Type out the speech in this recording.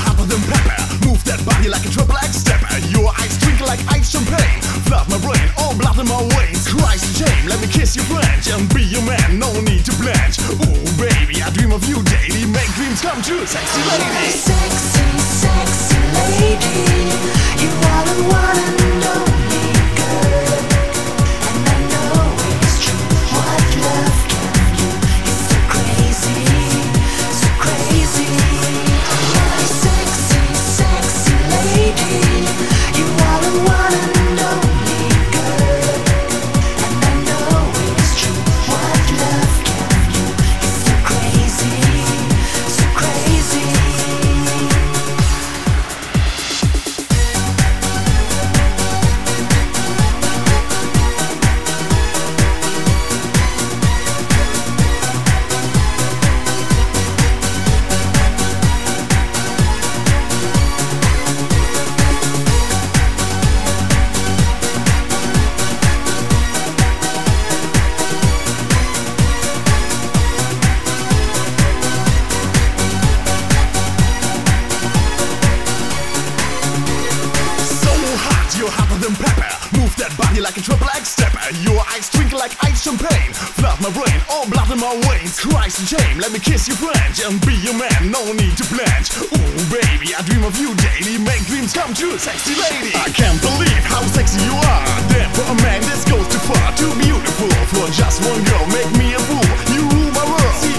hotter than pepper. Move that body like a triple X stepper. Your eyes twinkle like ice champagne. Flood my brain, all blood in my veins. Christ the shame, let me kiss you French and be your man, no need to blanch. Ooh baby, I dream of you daily. Make dreams come true, sexy lady. Sexy, sexy lady, you are the one and only girl. And I know it's true, what love can do. It's so crazy, so crazy. My sexy, sexy lady, you are the one and only girl. And I know it's true, what love can do. It's so crazy, so crazy. You're hotter than pepper. Move that body like a triple X stepper. Your eyes twinkle like ice champagne. Flood my brain, all blood in my veins. Christ and shame, let me kiss you French and be your man, no need to blanch. Ooh baby, I dream of you daily. Make dreams come true, sexy lady. I can't believe how sexy you are. Damn, for a man this goes too far. Too beautiful for just one girl, make me a fool. You rule my world.